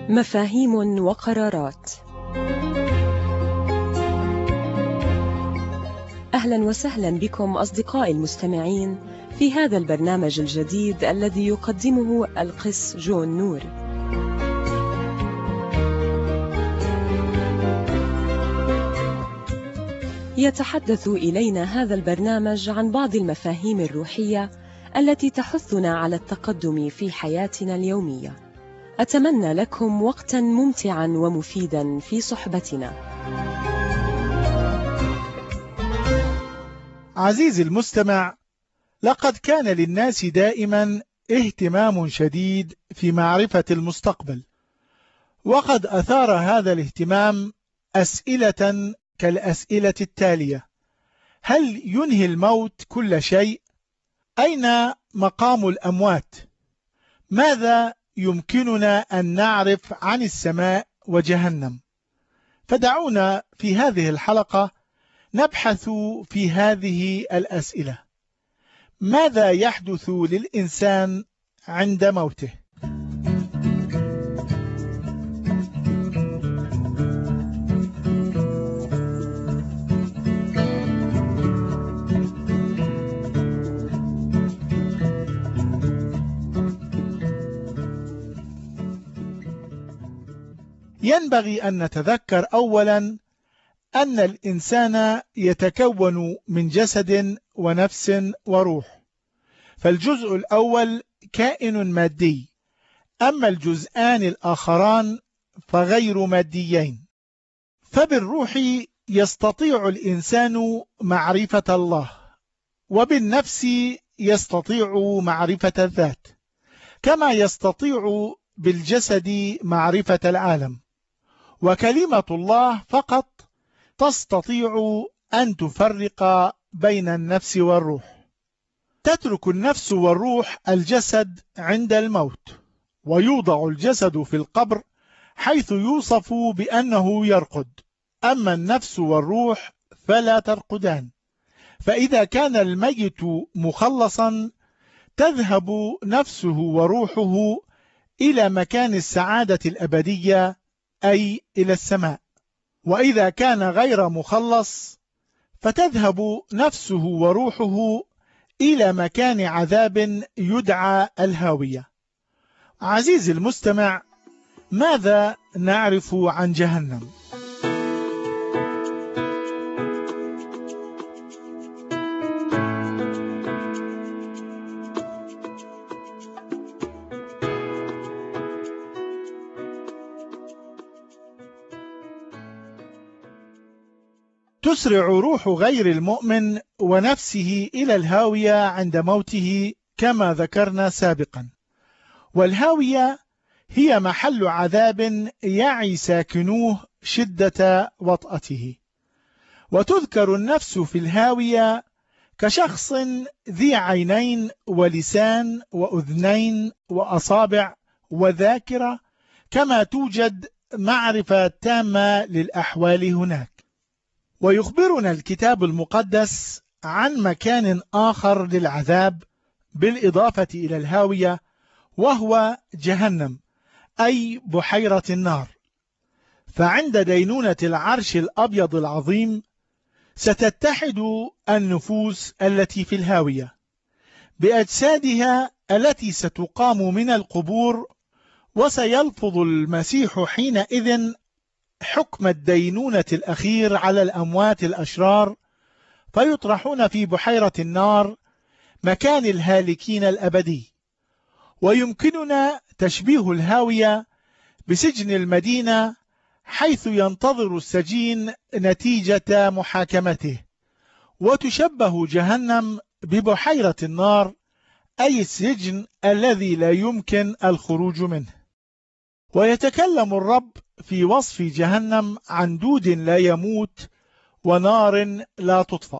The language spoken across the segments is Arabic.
مفاهيم وقرارات. أهلا وسهلا بكم أصدقائي المستمعين في هذا البرنامج الجديد الذي يقدمه القس جون نور. يتحدث إلينا هذا البرنامج عن بعض المفاهيم الروحية التي تحثنا على التقدم في حياتنا اليومية. أتمنى لكم وقتا ممتعا ومفيدا في صحبتنا. عزيزي المستمع، لقد كان للناس دائما اهتمام شديد في معرفة المستقبل، وقد أثار هذا الاهتمام أسئلة كالأسئلة التالية: هل ينهي الموت كل شيء؟ أين مقام الأموات؟ ماذا يمكننا أن نعرف عن السماء وجهنم؟ فدعونا في هذه الحلقة نبحث في هذه الأسئلة. ماذا يحدث للإنسان عند موته؟ ينبغي أن نتذكر أولا أن الإنسان يتكون من جسد ونفس وروح، فالجزء الأول كائن مادي، أما الجزءان الآخران فغير ماديين. فبالروح يستطيع الإنسان معرفة الله، وبالنفس يستطيع معرفة الذات، كما يستطيع بالجسد معرفة العالم. وكلمة الله فقط تستطيع أن تفرق بين النفس والروح. تترك النفس والروح الجسد عند الموت، ويوضع الجسد في القبر حيث يوصف بأنه يرقد، أما النفس والروح فلا ترقدان. فإذا كان الميت مخلصا تذهب نفسه وروحه إلى مكان السعادة الأبدية، أي إلى السماء. وإذا كان غير مخلص فتذهب نفسه وروحه إلى مكان عذاب يدعى الهاوية. عزيزي المستمع، ماذا نعرف عن جهنم؟ تسرع روح غير المؤمن ونفسه إلى الهاوية عند موته كما ذكرنا سابقا، والهاوية هي محل عذاب يعي ساكنوه شدة وطأته. وتذكر النفس في الهاوية كشخص ذي عينين ولسان وأذنين وأصابع وذاكرة، كما توجد معرفة تامة للأحوال هناك. ويخبرنا الكتاب المقدس عن مكان آخر للعذاب بالإضافة إلى الهاوية، وهو جهنم، أي بحيرة النار. فعند دينونة العرش الأبيض العظيم ستتحد النفوس التي في الهاوية بأجسادها التي ستقام من القبور، وسيلفظ المسيح حينئذ حكم الدينونة الأخير على الأموات الأشرار، فيطرحون في بحيرة النار مكان الهالكين الأبدي. ويمكننا تشبيه الهاوية بسجن المدينة، حيث ينتظر السجين نتيجة محاكمته. وتشبه جهنم ببحيرة النار، أي السجن الذي لا يمكن الخروج منه. ويتكلم الرب في وصف جهنم عن دود لا يموت ونار لا تطفأ.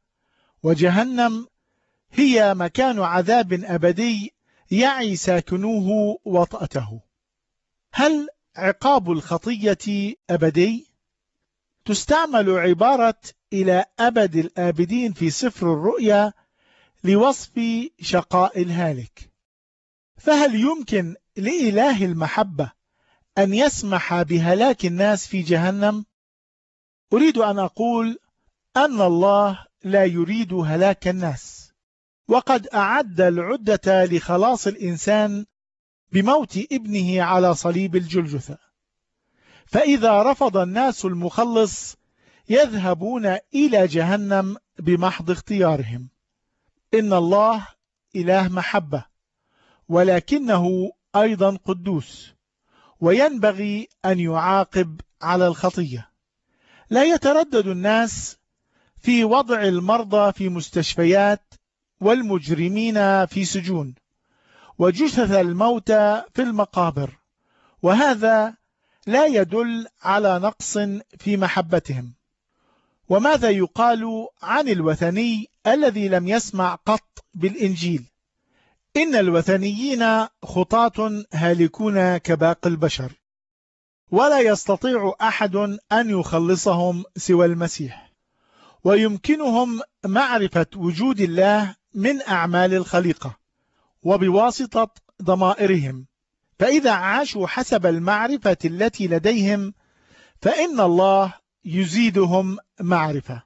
وجهنم هي مكان عذاب أبدي يعي ساكنوه وطأته. هل عقاب الخطية أبدي؟ تستعمل عبارة إلى أبد الآبدين في سفر الرؤيا لوصف شقاء الهالك. فهل يمكن لإله المحبة أن يسمح بهلاك الناس في جهنم؟ أريد أن أقول أن الله لا يريد هلاك الناس، وقد أعد العدة لخلاص الإنسان بموت ابنه على صليب الجلجثة. فإذا رفض الناس المخلص يذهبون إلى جهنم بمحض اختيارهم. إن الله إله محبة، ولكنه أيضا قدوس، وينبغي أن يعاقب على الخطية. لا يتردد الناس في وضع المرضى في مستشفيات، والمجرمين في سجون، وجثث الموتى في المقابر، وهذا لا يدل على نقص في محبتهم. وماذا يقال عن الوثني الذي لم يسمع قط بالإنجيل؟ إن الوثنيين خطاة هالكون كباقي البشر، ولا يستطيع أحد أن يخلصهم سوى المسيح، ويمكنهم معرفة وجود الله من أعمال الخليقة وبواسطة ضمائرهم. فإذا عاشوا حسب المعرفة التي لديهم فإن الله يزيدهم معرفة.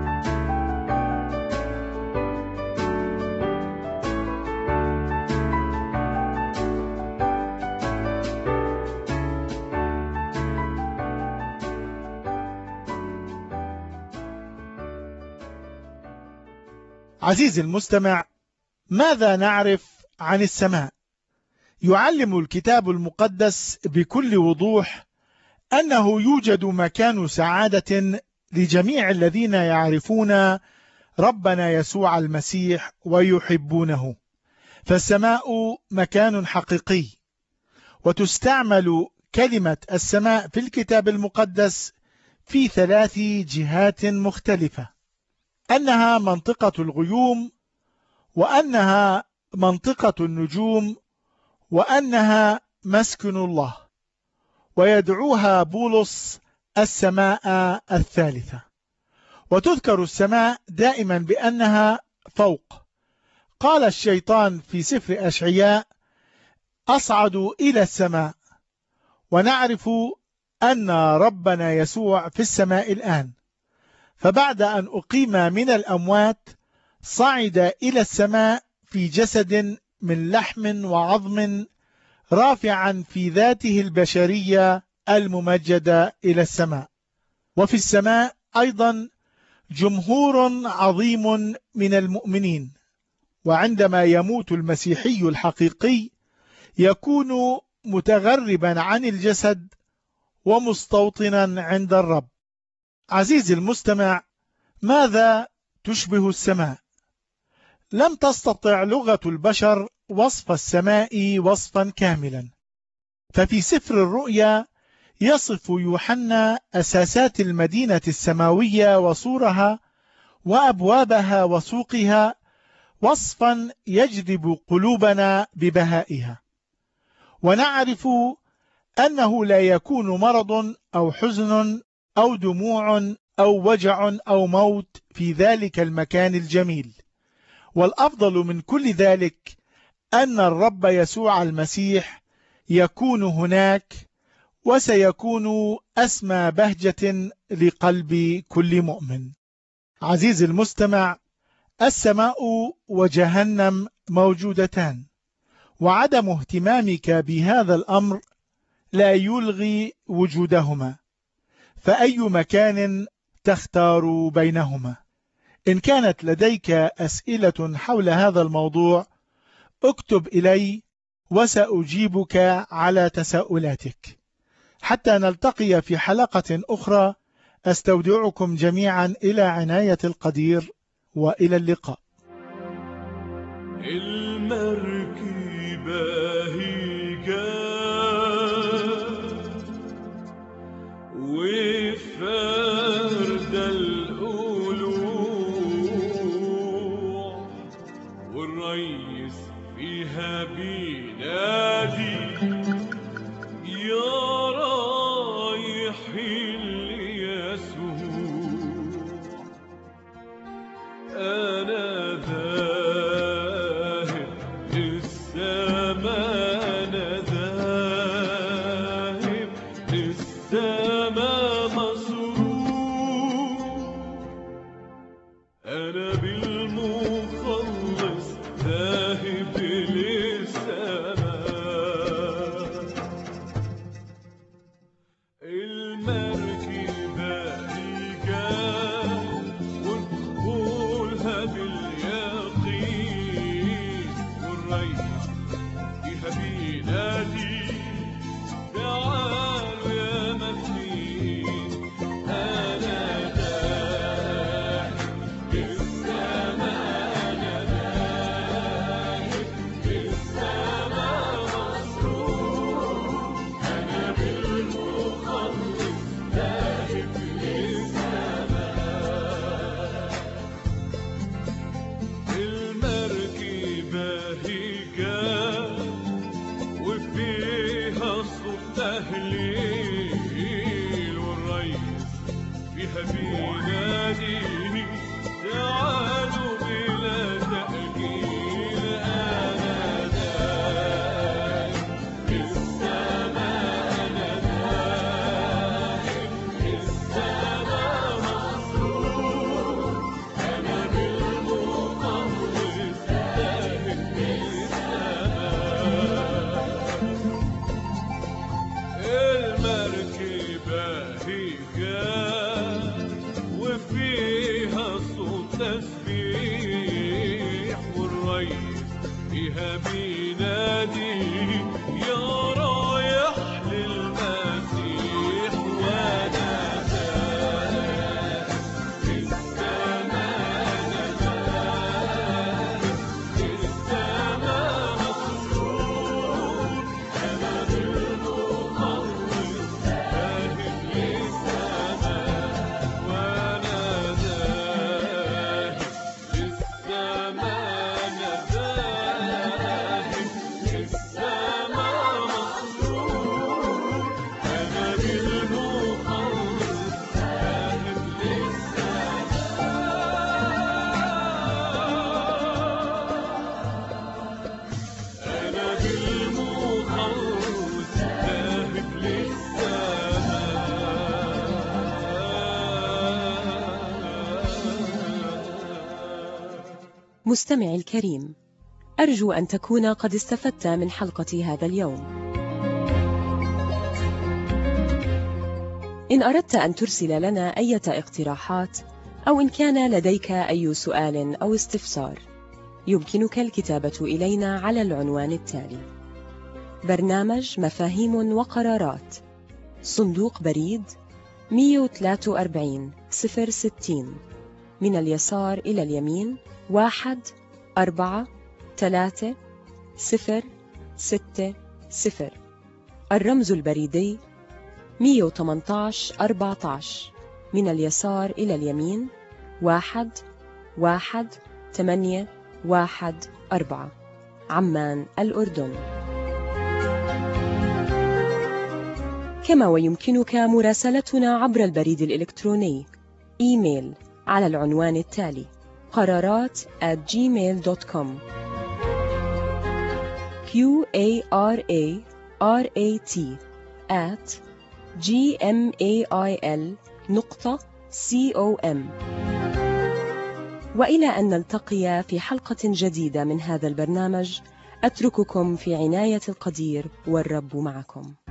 عزيزي المستمع، ماذا نعرف عن السماء؟ يعلم الكتاب المقدس بكل وضوح أنه يوجد مكان سعادة لجميع الذين يعرفون ربنا يسوع المسيح ويحبونه. فالسماء مكان حقيقي، وتستعمل كلمة السماء في الكتاب المقدس في 3 جهات مختلفة: أنها منطقة الغيوم، وأنها منطقة النجوم، وأنها مسكن الله. ويدعوها بولس السماء الثالثة. وتذكر السماء دائما بأنها فوق. قال الشيطان في سفر أشعياء: أصعد إلى السماء. ونعرف أن ربنا يسوع في السماء الآن، فبعد أن أقيم من الأموات صعد إلى السماء في جسد من لحم وعظم، رافعا في ذاته البشرية الممجدة إلى السماء. وفي السماء أيضا جمهور عظيم من المؤمنين، وعندما يموت المسيحي الحقيقي يكون متغربا عن الجسد ومستوطنا عند الرب. عزيزي المستمع، ماذا تشبه السماء؟ لم تستطع لغة البشر وصف السماء وصفا كاملا. ففي سفر الرؤيا يصف يوحنا أساسات المدينة السماوية وسورها وأبوابها وسوقها وصفا يجذب قلوبنا ببهائها. ونعرف أنه لا يكون مرض أو حزن أو دموع أو وجع أو موت في ذلك المكان الجميل. والأفضل من كل ذلك أن الرب يسوع المسيح يكون هناك، وسيكون أسمى بهجة لقلب كل مؤمن. عزيزي المستمع، السماء وجهنم موجودتان، وعدم اهتمامك بهذا الأمر لا يلغي وجودهما. فأي مكان تختار بينهما؟ إن كانت لديك أسئلة حول هذا الموضوع اكتب إلي وسأجيبك على تساؤلاتك. حتى نلتقي في حلقة أخرى، أستودعكم جميعا إلى عناية القدير، وإلى اللقاء. المركبة هي جات وفرد القلوع، والريس فيها بينادي يا رايحين ليسوع. أنا ذاهب للسماء التهليل والريس فيها بيناديني تعالوا بلا تأجيل أنا داخل السماء أنا داخل السماء مسرور أنا بالمقدس داخل المركبة هي وفيها صوت تسبيح والريس فيها بينادي يا رايح للمسيح وانا داخل السماء انا داخل السماء مسرور انا بالمقدس داخل للسماء وانا داخل للسماء انا داخل للسماء مسرور انا بالمقدس داخل أنا بالمقدس ذاهب للسماء. مستمعي الكريم، أرجو أن تكون قد استفدت من حلقة هذا اليوم. إن أردت أن ترسل لنا أي اقتراحات أو إن كان لديك أي سؤال أو استفسار، يمكنك الكتابة إلينا على العنوان التالي: برنامج مفاهيم وقرارات، صندوق بريد 143 060، من اليسار إلى اليمين 1436060. الرمز البريدي 118 14، من اليسار إلى اليمين 11814، عمان الأردن. كما ويمكنك مراسلتنا عبر البريد الإلكتروني إيميل على العنوان التالي: قرارات@gmail.com QARARAT@gmail.com. وإلى أن نلتقي في حلقة جديدة من هذا البرنامج، أترككم في عناية القدير والرب معكم.